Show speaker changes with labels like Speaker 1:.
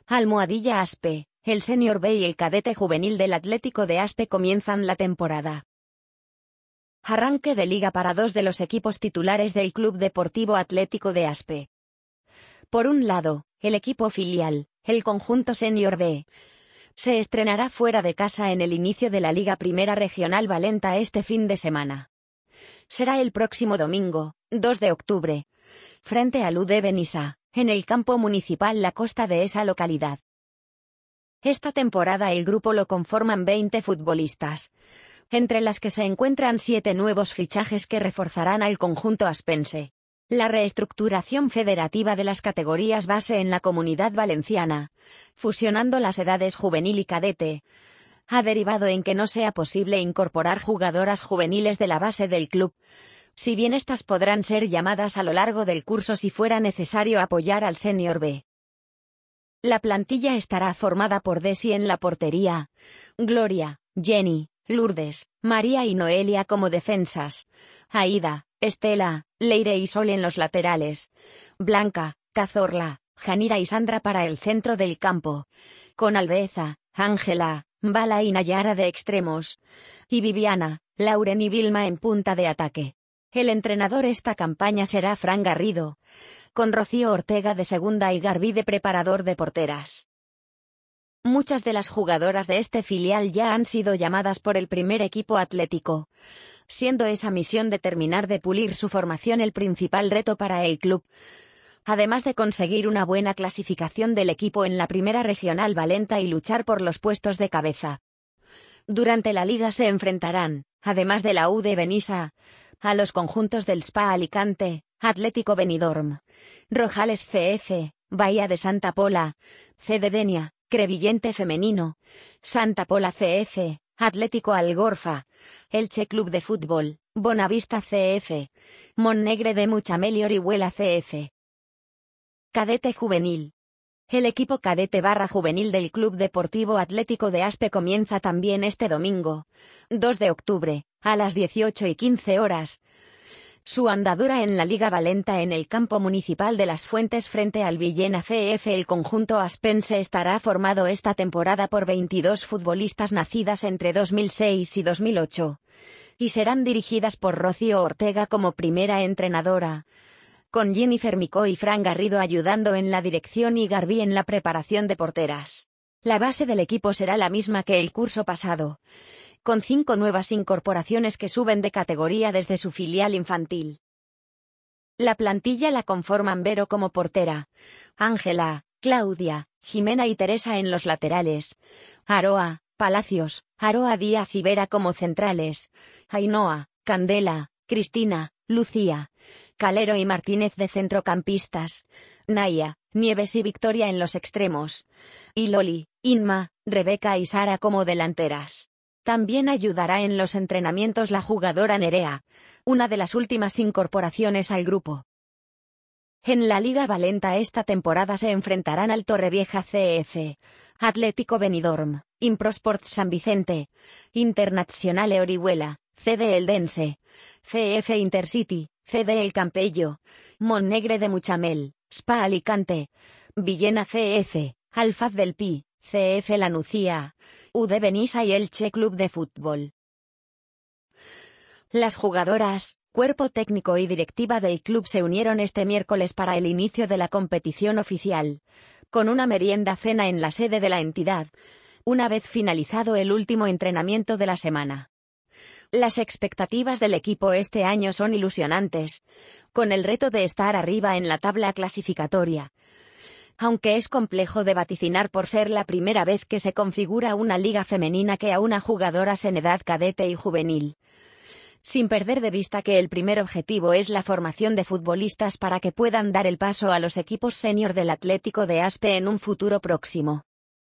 Speaker 1: Almohadilla Aspe, el Senior B y el cadete juvenil del Atlético de Aspe comienzan la temporada. Arranque de liga para dos de los equipos titulares del Club Deportivo Atlético de Aspe. Por un lado, el equipo filial, el conjunto Senior B, se estrenará fuera de casa en el inicio de la Liga Primera Regional Valenta este fin de semana. Será el próximo domingo, 2 de octubre, frente al UD Benissa, en el campo municipal La Costa de esa localidad. Esta temporada el grupo lo conforman 20 futbolistas, entre las que se encuentran 7 nuevos fichajes que reforzarán al conjunto aspense. La reestructuración federativa de las categorías base en la Comunidad Valenciana, fusionando las edades juvenil y cadete, ha derivado en que no sea posible incorporar jugadoras juveniles de la base del club, si bien estas podrán ser llamadas a lo largo del curso si fuera necesario apoyar al Senior B. La plantilla estará formada por Desi en la portería, Gloria, Jenny, Lourdes, María y Noelia como defensas, Aida, Estela, Leire y Sol en los laterales, Blanca, Cazorla, Janira y Sandra para el centro del campo, con Albeza, Ángela, Bala y Nayara de extremos, y Viviana, Lauren y Vilma en punta de ataque. El entrenador esta campaña será Fran Garrido, con Rocío Ortega de segunda y Garbí de preparador de porteras. Muchas de las jugadoras de este filial ya han sido llamadas por el primer equipo atlético, siendo esa misión de terminar de pulir su formación el principal reto para el club, además de conseguir una buena clasificación del equipo en la primera regional valenta y luchar por los puestos de cabeza. Durante la liga se enfrentarán, además de la UD Benissa, a los conjuntos del SPA Alicante, Atlético Benidorm, Rojales CF, Bahía de Santa Pola, CD Denia, Crevillente Femenino, Santa Pola CF, Atlético Algorfa, Elche Club de Fútbol, Bonavista CF, Montnegre de Muchamel y Orihuela CF. Cadete Juvenil. El equipo cadete / juvenil del Club Deportivo Atlético de Aspe comienza también este domingo, 2 de octubre, a las 18:15 horas. Su andadura en la Liga Valenta en el campo municipal de Las Fuentes frente al Villena CF. El conjunto aspense estará formado esta temporada por 22 futbolistas nacidas entre 2006 y 2008, y serán dirigidas por Rocío Ortega como primera entrenadora, con Jennifer Micó y Fran Garrido ayudando en la dirección y Garbí en la preparación de porteras. La base del equipo será la misma que el curso pasado, con 5 nuevas incorporaciones que suben de categoría desde su filial infantil. La plantilla la conforman Vero como portera, Ángela, Claudia, Jimena y Teresa en los laterales, Aroa, Palacios, Aroa Díaz y Vera como centrales, Ainhoa, Candela, Cristina, Lucía, Calero y Martínez de centrocampistas, Naya, Nieves y Victoria en los extremos, y Loli, Inma, Rebeca y Sara como delanteras. También ayudará en los entrenamientos la jugadora Nerea, una de las últimas incorporaciones al grupo. En la Liga Valenta esta temporada se enfrentarán al Torrevieja CF, Atlético Benidorm, Improsports San Vicente, Internazionale Orihuela, CD Eldense, CF Intercity, CD El Campello, Montnegre de Muchamel, SPA Alicante, Villena CF, Alfaz del Pi, CF La Nucía, UD Benissa y Elche Club de Fútbol. Las jugadoras, cuerpo técnico y directiva del club se unieron este miércoles para el inicio de la competición oficial, con una merienda cena en la sede de la entidad, una vez finalizado el último entrenamiento de la semana. Las expectativas del equipo este año son ilusionantes, con el reto de estar arriba en la tabla clasificatoria, aunque es complejo de vaticinar por ser la primera vez que se configura una liga femenina que aúna jugadoras en edad cadete y juvenil, sin perder de vista que el primer objetivo es la formación de futbolistas para que puedan dar el paso a los equipos senior del Atlético de Aspe en un futuro próximo.